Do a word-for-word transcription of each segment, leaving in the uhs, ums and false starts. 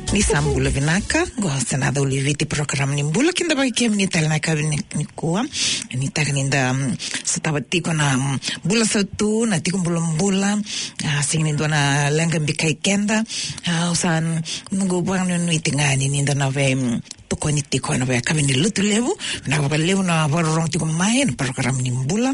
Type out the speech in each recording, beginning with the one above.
Ni Sambula Vinaka, gosta nada oliviti program ni mbula kinda bagi kem ni talna ka ni kuwa ni takaninda sa tawatiko na bula sa tu na tiko bula mbula singin do na lenga bikai kenda usan nungu bang ni tingani ni na ve toko ni tiko na ve kabini lutu levu na ba levu na barong tiko mai na program ni mbula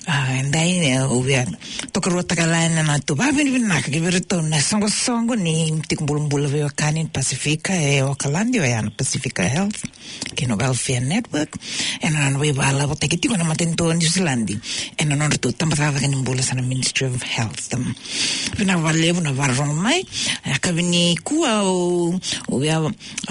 ndai ubia toko rota kala na tu ba vini vinaka ke verito na songo songo ni tiko bula mbula ve kanin Pacifica e Okalandio e ana Pacifica Health che no Welfare Network e non hanno bala volte che dicono ma tento New Zealand e non hanno tutto tambata che non vuole sana Ministry of Health fino a vallevo una varron mai a cabini cua o o ya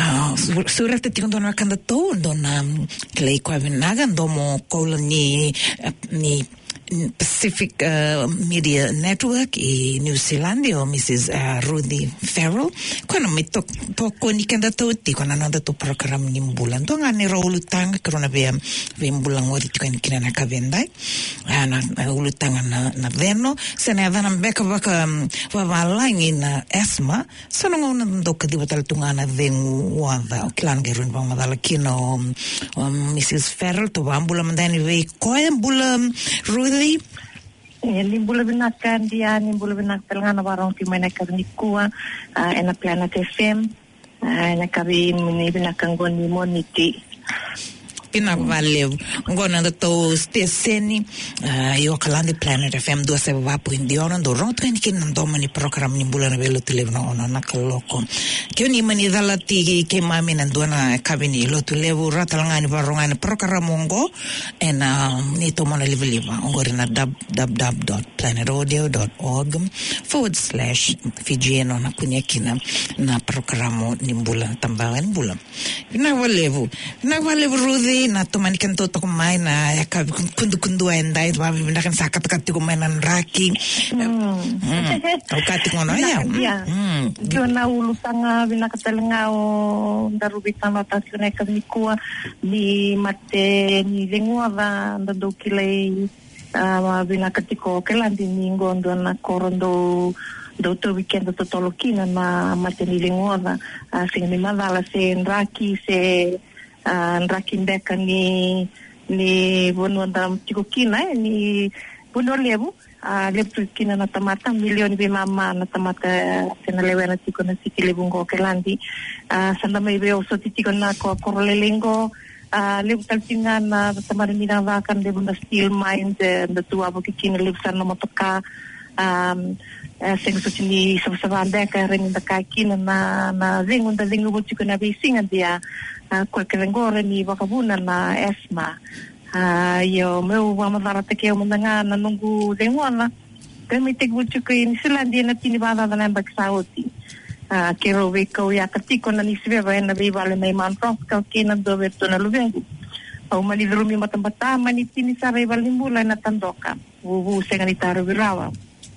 surate ti quando candato donna che lei qua venaga domo coloni ni Pacific uh, Media Network e New Zealand o Missus Uh, Rudy Farrell quando mi to poco ni candato ti quando hanno dato program ni mbulan to ngani rolu tang krona ve ve mbulan ngori ti kan kina na kavendai ana ulu tanga na na verno se ne avana beka baka va va in asthma sono una doka di batal tungana vengu wada klan gerun va madala kino Missus Farrell to ambula mandani ve ko ambula Rudy e limbula binaka dia limbula binaka telngana barong ti mai na karnikua e na Planet F M e na kabi ni binaka ngoni moniti pina valeu ngona da to steseni io calandi Planet F M due se va po indiano do rotren che non domani program ni bulan velo telefono na na kaloko che ni mani dalla ti che mami na dona kabini lo tulevo ratalangani barongani program ngo e na ni to mona liveliva ngori na w w w dot planet audio dot org forward slash figieno na kunyekina na program ni bulan tambangan bulan na valevo na valevo Rudy na tomani kan toto kumai na ya kundu kundu endai ba mi kan sakat kati kumai nan raki au kati ngono ya yo na ulu sanga bina katelenga o darubi tama tasune kamikua ni mate ni lengua va ndo kile a bina katiko kelandi ni ngondo na korondo do to weekend to tolokina na mate ni lengua va singi madala se raki se Uh, rakindeka ni ni bono ndam tiko kina ni bono lebu a uh, lebu kina na tamata milioni be mama na tamata sena lewena tiko na siki lebu ngo kelandi a uh, sanda mai be oso tiko na ko korolelengo a uh, lebu taltinga na tamari mina vakan lebu na steel mines na tua bo kina lebu sana motoka um uh, sengo so tini sabsabanda ka ren da kina na na zingu da zingu bo tiko na be singa dia Uh, ko kelengore ni wakabuna na asthma uh, yo meu wamadara te keo mandanga na nungu dengwana kami te guchu ko in Silandi na tinibada na baksaoti uh, kero weko ya katiko na nisbeba na bibale na iman franska kena do veto na luvengu au mani drumi matambata mani tinisare balimbula na tandoka wuwu senganitaro birawa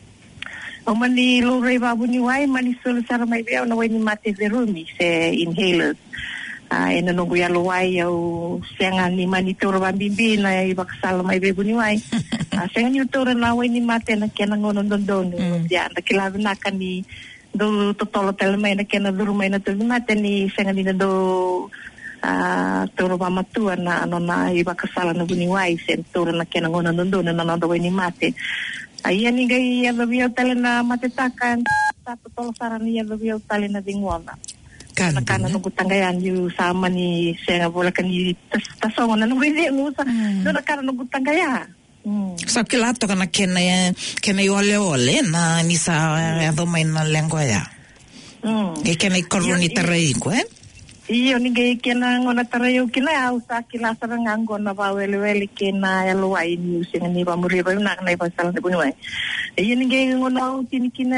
au mani lo reba bunyuai mani solusara mai bea na weni mate verumi se inhalers ah uh, ena nungu ya loai au senga ni mani toro bambimbi na i bakasala mai bebu ni wai ah senga ni toro na wai ni mate na kena ngono ndondonu ya na kila na kani do totolo telme na kena duru mai na tu mate ni senga ni do ah toro bamatua na no na i bakasala no buni wai sen toro na kena ngono ndondonu na ndo wai ni mate ai ani gai ya do bio telena mate takan ta totolo sarani ya do bio telena dingwana kana kana no gutangayan yu sama ni senga bola kan ni tasongo na no wede musa no kana no gutangaya sa kilato kana kena kena ole ole na ni sa do mai na lengua ya e kena koroni tarai ko eh iyo ni ge kena ngona tarai kina au sa kila saranga ngona ba wele wele kena ya loai ni senga ni ba muri ba na na ba sala de bunoi iyo ni ge ngona tini kina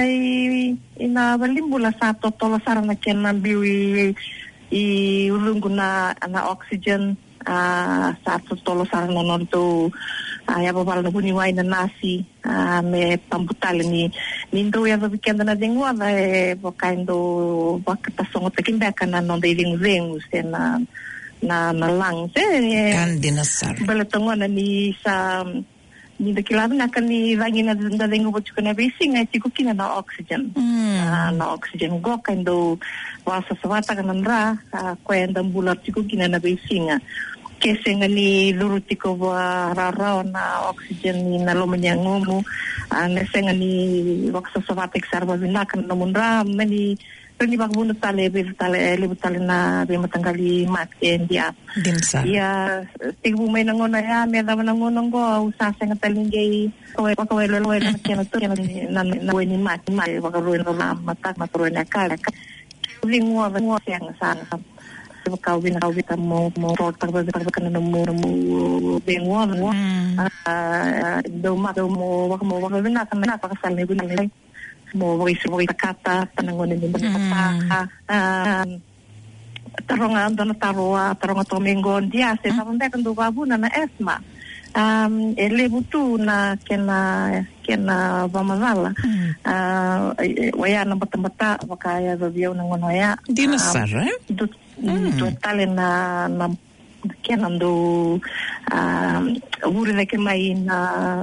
ina balimbula sa totolo sarana kena biwi i ulungu na na oxygen a sa totolo sarana no to ya babal na buniwai na nasi me pambutale ni nindo ya weekend na dingwa ba bokaindo bakata songo tekimbeka na no de dingwengu sena na na lang se kan dinasar balatongo na ni sa ni de kila na kan ni rangi na da dengo botu kana basing ai tiku kina na oxygen ah na oxygen go kando wasa sawata kan ra ko enda bulat tiku kina na basing kesenga ni lurutiko wa rara na oxygen ni na lomanya ngomu ana senga ni waksa sawata eksarba binakan na munra mani Pernah bangun tali, tali, lebu tali na bimatanggali mati dia. Dinsa. Ya, tiga main nangon ya, mereka nangon nangon, usah sangat talinggai. Kau kau leloi nak kena tu kena nan nan ni mati mati, bakal ruin orang mata mata ruin akal. Lingua lingua yang sana. Kau bina kau bina mau mau rotar berbeza kena nemu nemu lingua lingua. Ah, doma doma bakal mau bakal bina kena bakal saling bina lagi. Mo voice voice kata tanangon ni berkata ah taronga andana taroa taronga tomengon dia se sabunda kan do babu na esma um ele butu na kena kena vamazala ah waya na batambata wakaya vivyo nangon waya dinasara do do talena na kena do ah uri de que mai na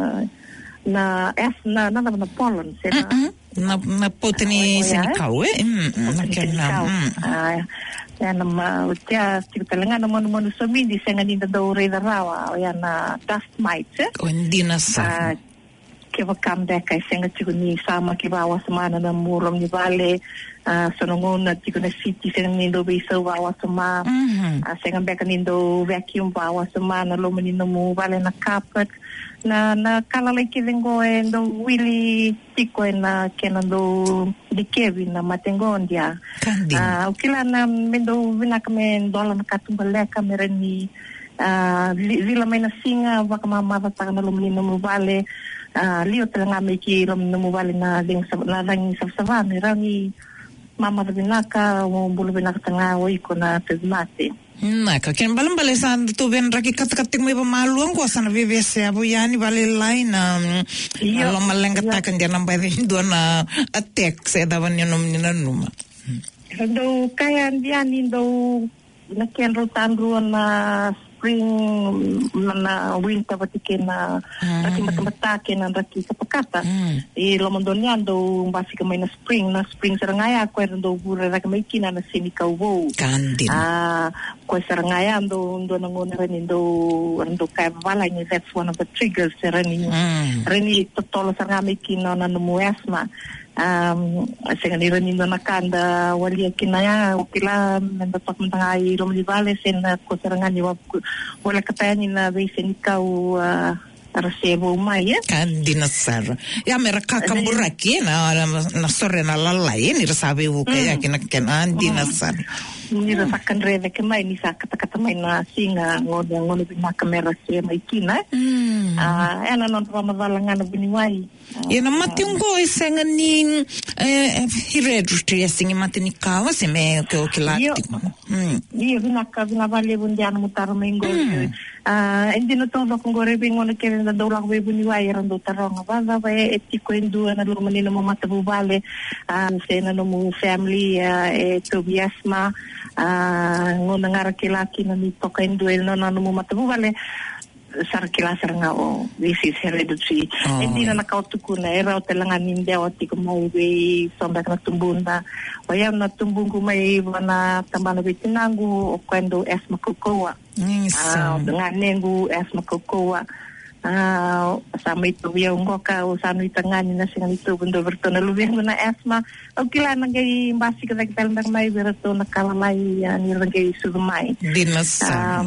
na es na na na pollen se na na poteni senikau eh na kena ah ya na utia tikutalenga na mono mono somi di senga ni da ore da rawa ya na dust mites oh ndina sa ke vakam de kai senga tikuni sama ke bawa semana na murom ni vale sonongona tikuna city senga ni do bisa bawa sama senga beka ni do vacuum bawa semana lo meni no mu vale na carpet na na kala leki vengo e do wili tiko e na kena do di Kevin na matengondia ah uh, ukila na mendo vina kame dola na katumbale kamera ni ah uh, vila mena singa waka mama ta na lumini no vale ah uh, lio tanga me ki rom no vale na ding na ding sa sa ni rangi mama vinaka o bulu vinaka tanga o iko na tezmate na ka ken balam bale san tu ben raki kat kat me ba maluang ko san vive se abu yani bale line um lo malenga ta kan dia namba do na attack se da van nom ni na numa do kaya dia ni do na ken rotan ruan na spring na winter batike na raki mata ken na raki kapakata e lo mondonia do basicamente na spring na spring serangaya ko do bura raki mai kina na sinika wo kandin ah ko serangaya do do nangona ren do ando ka vala ni that's one of the triggers serani reni totolo seranga mai kina na no asma um senga ni reni na kanda wali kinaya ukila menda pak mentangai rom di vale sen ko seranga ni wa wala katani na vese ni kau arasebo mai eh kandinasar ya meraka kamburaki na na sorre na lalai ni sabe u kaya kina kenan dinasar ni rasa kan reve ke mai ni sa kata kata mai na singa ngoda ngono bina kamera se mai kina ah ena non pa mavalanga no bini wai ya na matungo isenga ni eh hereditary singa matini kawa se me ko kilati mm ni bina ka bina vale bundian mutar mengo ah endino todo con gore bingono ke na do la we bini wai rando taronga va va etiko indu na lo manino mo matabu vale ah se na no mu family e to biasma ah ngona ngara kilaki na mi toka indu no na no mo matabu vale sarkila saranga o this is hereditary endina na kautuku na era o telanga ninde o tiko mai we sonda na tumbunda o ya na tumbungu mai wana tambana bitinangu o kwendo asma kokoa ah dengan nengu asma kokoa ah sama itu dia ngoka o sanu itangani na singa itu bendo bertona lubeng na asma o kila nangai mbasi ka kita ndang mai bertona kala mai ni rangai sugmai dinasa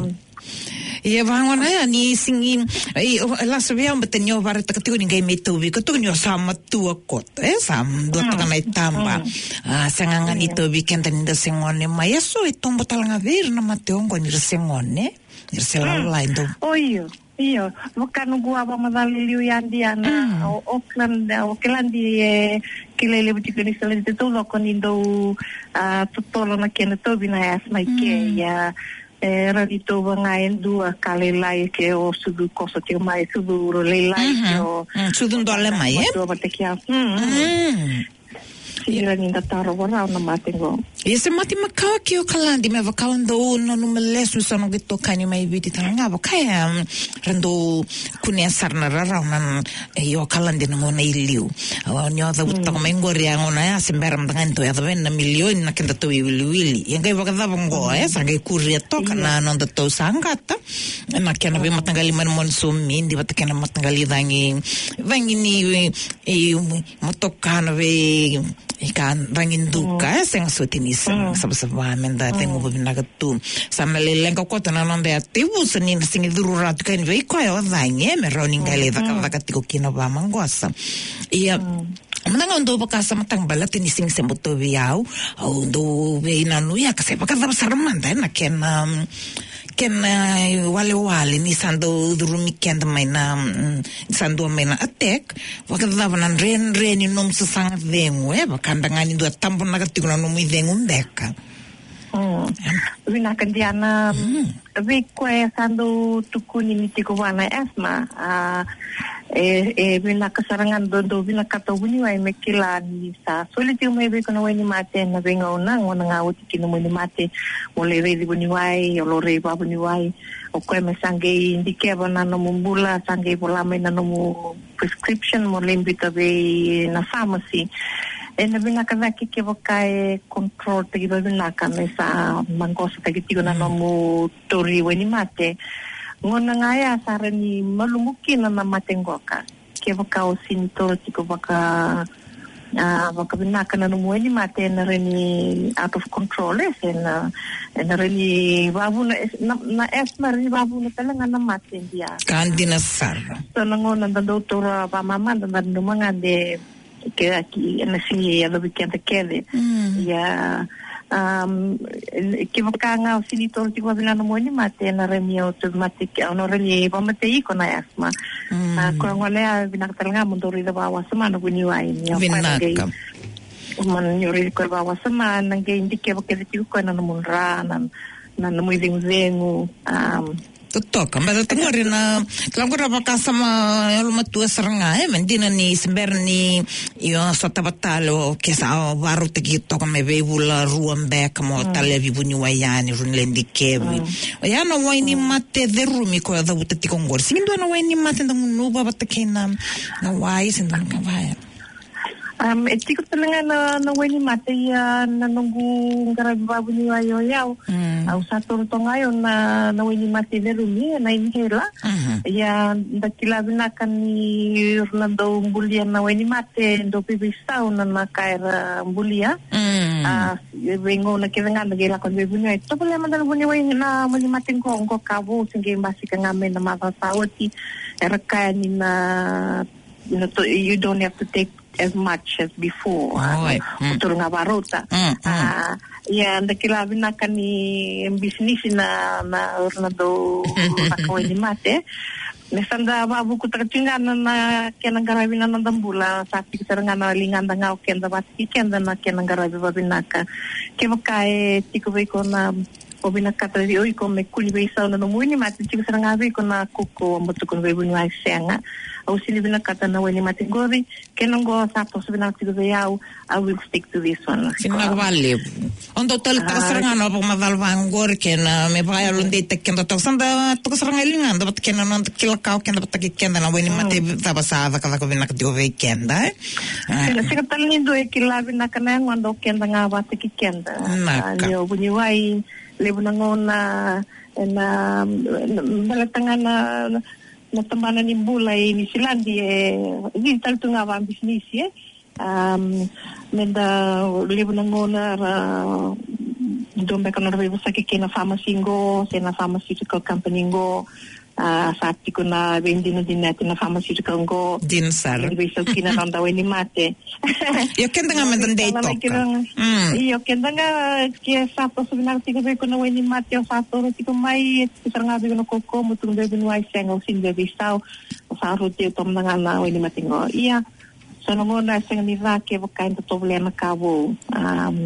ia vangona ya ni singin ai la sabia um betenyo var ta katigo ningai metu vi ko tunyo sama tu kot eh sam do ta na tamba ah sanganga ni to vi kenta ni da sengone mai so e tombo talanga ver na mateongo ni sengone ni sela la indo oio io bukan gua ba madali liu yandiana Auckland Auckland di kilele butiko ni sala de todo con indo ah tutolo na kena to bina as mai ke ya era di to bangai dua kali lai ke o sudu koso te mai sudu ro le lai o sudu ndole mai eh to batekia Sila ni dataro warau na matengo. Ese mati makawa ki o kalandi me vakau ndo no no melesu sono gito kani mai viti tanga ba kaya rando kunia sarna rara nan yo kalandi no na iliu. Awa nyo da uta ko mengori angona ya semberam dengan to ya na milion na kenda to wili wili. Yang kai vakada bongo eh sangai kuria to kana no da to sangata. Na kena be matangali man mon sumi di batakena matangali dangi vangi ni e motokana ve ikan rangin duka mm. seng sotinis mm. sabab-sabab menda mm. tengo binagat samale lenga ko tanan de ativu sanin sing dururat kan ve ko ya vange me roning gale da ka ka tiko kino ba mangosa ia Manang ando bakasa matang balat ni sing sembuto viau au ndo ve inanu ya kasi bakasa sarmanda na ken um, ken uh, wale wale ni sando durumi ken mai na um, sando mai na attack wakada banan ren ren ni nom sa sang vengo e bakanda ngani do tambo na katiko na nom vengo ndeka mm vina kandiana vi ko sando tukuni ni tiko wana asma a e e vina kasarangan do do vina katawuni wai mekila ni sa soliti mai be kono wani mate na venga ona ngona nga uti kino muni mate ole re di buni wai o re ba buni wai o ko me sange indike bana no mumbula sange bola me na no prescription mo limbita be na pharmacy e na vina ka ki ke vokai control te giba vina ka me sa mangosa te gitigo na no mu tori wani mate ngona ngaya sarani malumuki na matengoka ke vaka o sinto tiko vaka ah vaka binaka na numueni mate na reni out of control es na na reni babu na na esma reni babu na talanga na mate dia kandina sar so ngona na doutora ba mama na ndumanga de ke aki na sinye ya do bikenta kede ya um ke vakanga sinitor tiko vina no moni mate na remi automatic ono remi ba mate iko na asma ko ngole vina talanga mundori da ba wasma no buni wai ni vinaka man yori ko ba wasma nange indike ba ke tiko ko na munra na na mo idengu um Totoka, mas tengo na claro que para casa ma eu uma tua seranga eh mendina ni semberni io so tabatalo che sa varu te che toca me vevula ruambe como tale vivuni waiani runlendi kevi ya no wai ni mate de rumi ko da utati kongor sindo no wai ni mate da no baba te kena na wai sindo ka vai Um, e tiko talanga na na weni mate ya na nungu ngarabi babu ni wayo yao mm. au satoro tonga yo na na weni mate veru ni na inhela mm-hmm. ya ndakila binaka ni Orlando mbulia na weni mate ndo pibisau na makaira mbulia mm. uh, vengo na kivenga na gela kon bebunyo e to pole mandal buni weni na weni mate ngo kavu singe mbasi ka ngame na mava sauti eraka ni na you know, to, you don't have to take as much as before. Oh, uh, mm. Turunga barota. Mm, mm. Uh, ya ndakila binaka ni business na na Orlando nakawini mate. Nesanda babu kutakatingana na kenangarabi na ndambula sapi sarangana linganda ngao kenda bati kenda na kenangarabi babinaka. Kevakae tikubeko na obinaka tadi oi ko me kuni beisa na no muini mate tiku sarangabi ko na kuko mboto ko bebu ni senga. Au sini bina kata na weni mate gori kenongo sapo subina tigo yao I will stick to this one sinna vale ondo tal tasranga no pa madalvan gor ken me vai alunde te ken to sanda to saranga linga ndo ken no kila ka ken ndo ke ken na weni mate taba sada kala ko bina tigo ve ken da eh sika tal ni do e kila bina kana ngondo ken nga ba te ken da yo buni wai lebu ngona na balatanga na na tamana ni bulai ni silandi e ni tal tunga va business e um menda lebu ngona ra dombe kana revo sake kena pharmacy ngo sena pharmaceutical company ngo uh, sati kuna vendino dinati na pharmaceutical ngo din sar revo kina randa weni mate yo kenda nga menda dei toka io kenda nga ke sapo subina tigo be kuna weni mate o sato tigo mai saranga be no koko mutung be no ai sengo sin be bisau o saru te tom nga na weni mate ngo ia sono ngona senga ni va ke vokai to problema kavo um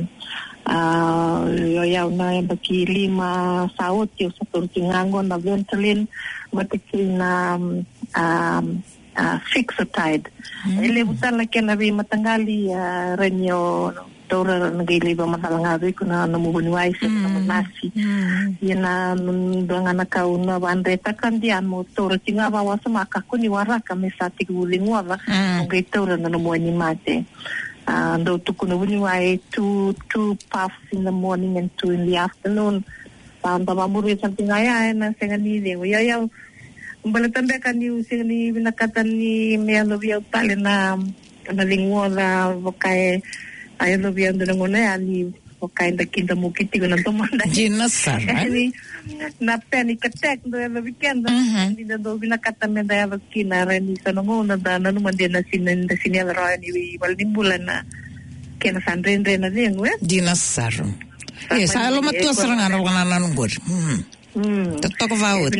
uh yo ya na baki lima saut yo satur tingango na ventilin matikina um uh, Fixotide. Mm. Ele utala kena vi matangali uh, renyo tora nagili ba matalanga vi kuna namubunwai sa namunasi. Yana nundanga nakauna bande takandian mo tora tinga ba wasa makakuni waraka mesati gulingwa ba ngai tora namuani mate. Uh, ndo tukuna bunwai two two puffs in the morning and two in the afternoon. Panda mamuri something aya na sengani de ya ya balatan be kan yu sengani binakatan ni me ano biya tale na na lingwa na wakai ayo no biya ndo ngone ani wakai da kinda mukiti ko na tomanda jinasa ni na panic attack do ya weekend ni do binakatan me da ya kina reni sanongo na da na numande na sinen da sinela ro ni wal nimbulan na kena sandrendre na lingwe jinasaro. Yes, alo matua serangan orang anak nunggur. Hmm. Hmm. Tetap kawat.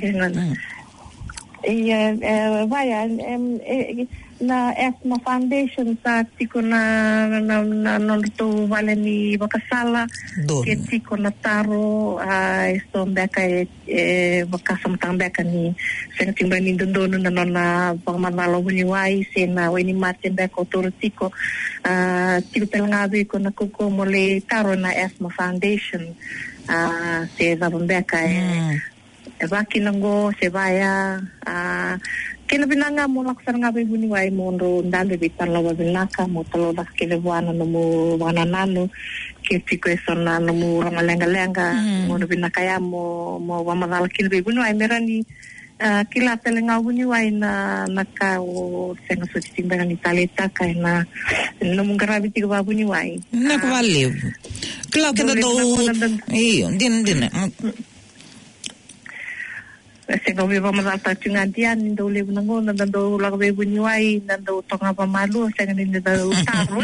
Iya, vaya, na Asthma Foundation sa tiko na na na nonto vale ni bakasala ke tiko na taro a isto beka e bakasam tang beka ni sen timba ni dono na na pagmanalo ni wai sena weni maten beka toro tiko a tiko telngado ko na ko mole taro na Asthma Foundation a se va beka e e bakinango se vaya a kena binanga mo laksar nga bibuni wai mondo ndande bitan lawa binaka mo talo dak kele wana no mo wana nano ke tiko esona no mo rangalenga lenga mo binaka ya mo mo wamadal kele bibuni wai merani kila telenga buni wai na naka o senga so timba ni taleta kai na no mo garabi tiko buni wai na kwale kla kena do iyo din din Sega we vamos a tatunga dian ndo le bunango ndo la we bunyai ndo tonga pa malu sega ni ndo taro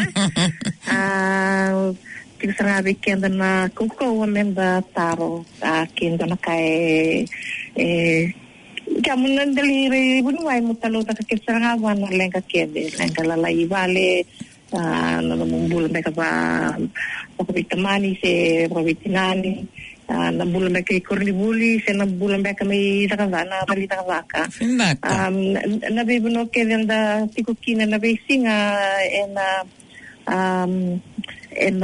ah kisanga weekend na kuko wamenda taro ah kendo na kai eh kamu ndeli re bunyai mutalo ta kisanga wana lenga kede lenga la lai vale ah no mumbul meka pa vitamani se provitinani na bulan beka ikor ni buli se na bulan beka may nakavana bali nakavaka um na be buno ke da tiko kina na be singa en um en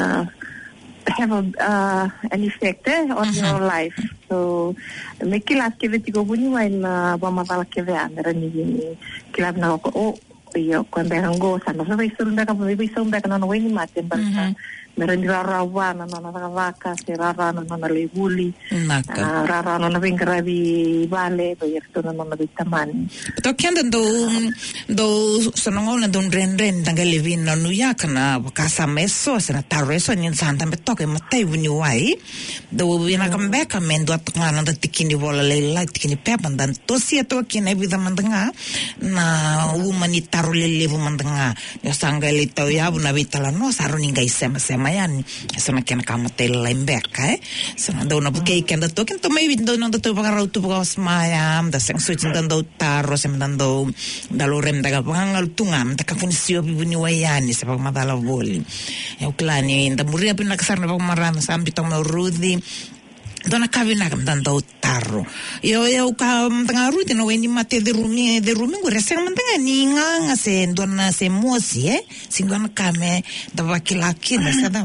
have a uh, an effect eh, on uh-huh. your life so me kilas ke tiko buni wa na ba mala ke va na ni kilab na ko yo cuando hango sana sa be sulda ka be sulda ka no ni mate ba meron rarawa na na vaka se rara na na lebuli rara na na vingravi vale to yerto na na vitaman to kenda do do sonongo na don ren ren tanga levin na nuya kana casa meso sana tareso ni santa me toke matai vuni wai do vina kambe kamendo atngana da tikini vola le la tikini pepan dan to sia to kina vida mandanga na umani tarole levo mandanga ya sanga le to ya una vitala no saro ninga isema sema yan sana kena kamatela lembeka eh sana do na buke kenda to kento may windo no to pagaraw to pagos mayam da sang suit dando tarro sem dando dalorem daga pangal tungam da kafunisio bibuni wayani sa pagmadala voli e uklani da muria pinakasar na pagmarana sa ambito mo rudi dona kavina kam dando tarro yo yo ka tanga ruti no weni mate de rumi de rumi ngure se mantanga ninga ngase dona se mosi eh singona kame da wakilaki na sada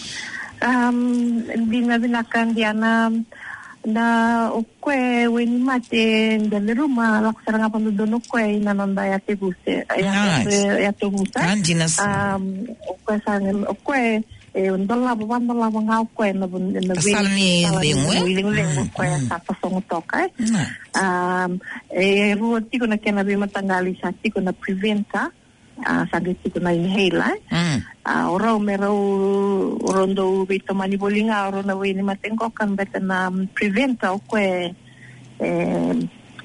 um dina bina kan diana na okwe weni mate de ruma laksara ngapa dono kwe na nanda ya tebuse ya ya tebuse um okwe sang okwe e ndola baba ndola ngau kwe na na salni lingwe lingwe kwe sa pasong toka um e ro tiko na kena be matangali sa tiko na preventa sa tiko na inhaler ah oro mero rondo vitamani bolinga oro na we ni matengo kan beta na preventa kwe eh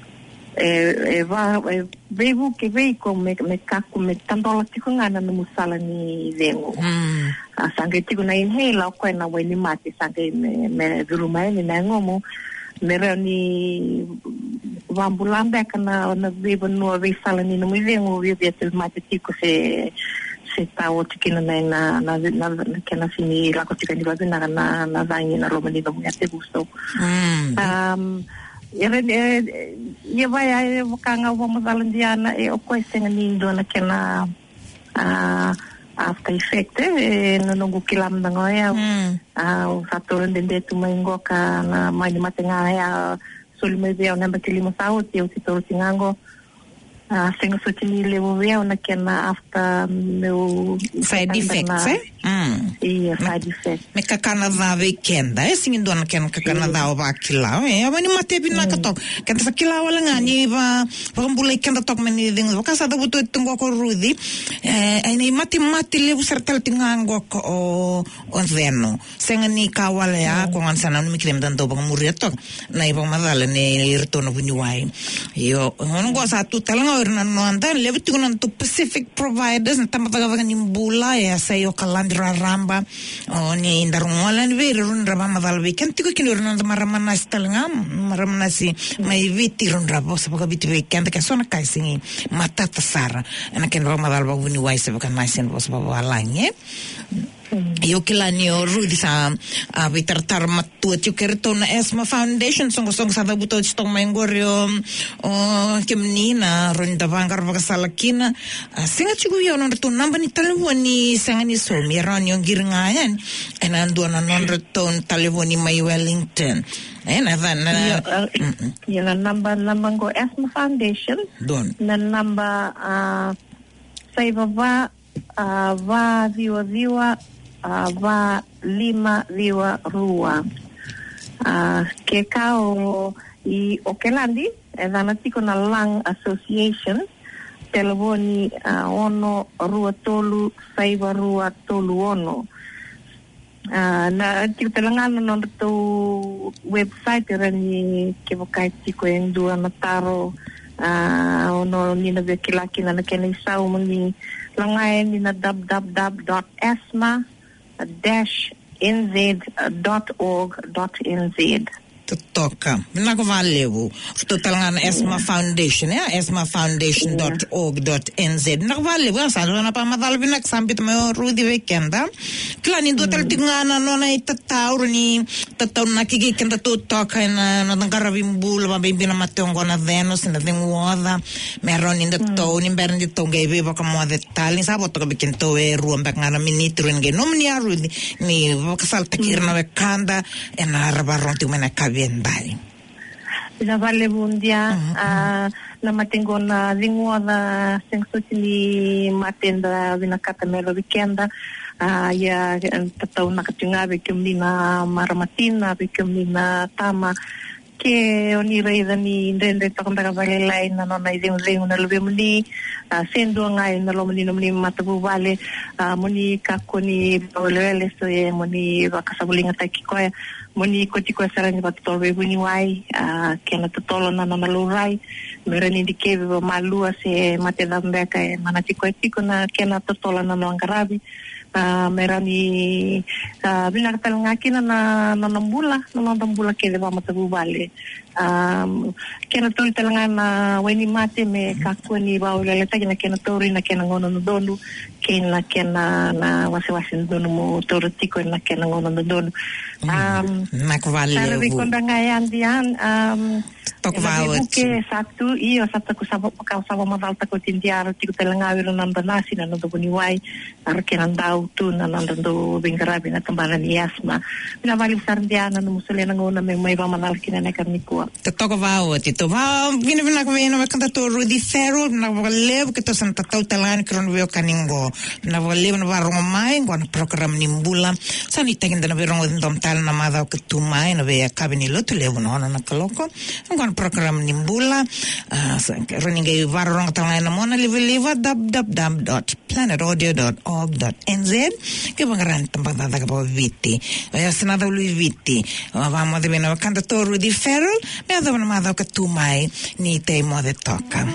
eh va vevo che vei come me cacco me tanto la tiko ngana no musala ni vengo a sangue tiko na inhela ko na we ni mate sangue me me duruma ni na ngomo me rani vambulanda kana na vevo no ve sala ni no me vengo vi vetel mate tiko se se ta o tikina na na na na kana fini la ko tika ni va na na na vangi na romani no me te gusto um ia vai ai wakanga wa mazalandiana e o koe senga nindo na kena a after effect e no nungu kilam na ngoia a o fator ndende tu mai ngoka na mai matenga ya soli mai vea namba kilimo sao te o titoro tingango a senga sotini levo vea na kena after meu side effects eh mm ia side effects me kakana va weekenda eh singindo na kena kakana va o vakila eh avani mate bina katok kenta sakila wala ngani va vambula kenda tok meni dingo kasa da buto tungo ko rudi eh ai nei mate mate levo sertal tingango ko o o zeno senga ni kawale ya ko ansana mi krem dan do bang murieto na iba madale ne irtono bunyuai yo ngo sa tu talanga na no anda levo tingo to Pacific providers na tamata ga ni bula ya sayo kalandra ramba o ni ndarungola ni vero raba madal weekend tiko kini runa maramana stalanga maramana si mai viti runda bosa boka viti weekend ka sona kai singi matata sara ana ken raba madal ba buni wai se boka naisen bosa ba alanye io che la ni o rudi sa a vitartar matu ti kerto na Esma Foundation songo songo sa da buto sto mengorio o che menina ronda vangar vaga salakina singa chigu yo non reto namba ni telefoni singa ni so mi ronyo girngayan en ando na non reto telefoni mai Wellington en avan na ya na namba namba go Esma Foundation don na namba a save va va viwa viwa Uh, va lima viwa rua uh, ke kao i Okelandi e dana tiko na Lung Association telefoni uh, ono rua tolu saiva rua tolu ono uh, na tiko telangana no to website rani ke vokai tiko endua na taro uh, ono nina vekilaki na nakena isau mani langai ni na w w w dot esma dash n z dot org dot n z toka na ko valeu total nga Esma Foundation ya esma foundation dot org dot n z na ko valeu sa na pa madal binak sampit mo rudi weekenda klani do tal tingana no na itataur ni tataw na kigikenda to toka na na garavimbul ba bibina matongo na Venus na dengoda meron in the to ni bern di to gave ba kamo detalhe sabo to bikin to e ruam bak ngana minitro nge nomnia rudi ni vakasal takirna wekanda ena rabaron ti mena bendai ina vale bundia a na matengo na lingua da sensotini matenda vina katamelo weekenda a ya tatau na katunga be kumina maramatina be kumina tama ke oni reida ni ndende takonda vale lai na no na ideng deng na lobe muni sendo ngai na lo muni no muni matabu vale muni kakoni bolele so e muni vakasabulinga takikoya moni koti ko sarani batolwe buni wai a kena totolo na na malurai merani dikebe ba malua se mate dambeka e manati ko tiko na kena totola na ngarabi a merani a binar tal ngakina na na nambula na nambula ke ba matabu vale um kena tol talanga na weni mate me kakoni ba ulele tagina kena tori na kena ngono no donu kena kena na wasiwasi donu mo toro tiko na kena ngono no donu um nakvale Sabi ko na ngayon diyan um tokvawat ke satu iyo satu ko sabo ka sabo madal ta ko tindiaro tiko talanga wiro nanda nasi na ndo buni wai arkenan daw tu na nanda do bingarabi na tambana ni Esma na vali sardiana no musole na ngona me mai ba manal kinana karniko toko vao tito va vina vina vina va canta to Rudy Ferro na volevo que to santa tautalani kron veo kaningo na volevo na varro mai ngona program nimbula sani tagenda na vero ndom tal na mada que tu mai na ve kabini lotu levo no na kaloko ngona program nimbula running varro ngata na mona live live w w w dot planet audio dot org dot n z che vangaran tambanda da capo viti ya senada lui viti vamo de vena canta to Rudy Ferro me adoro nada que tu mai ni te mo de toca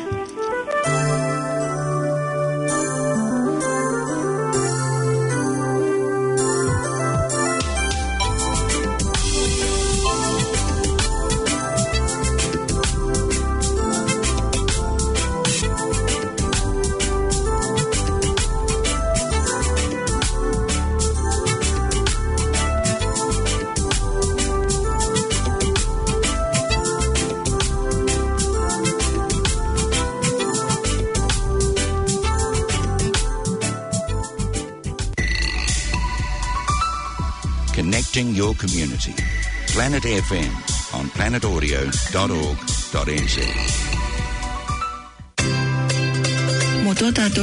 Connecting your community. Planet F M on planet audio dot org dot n z.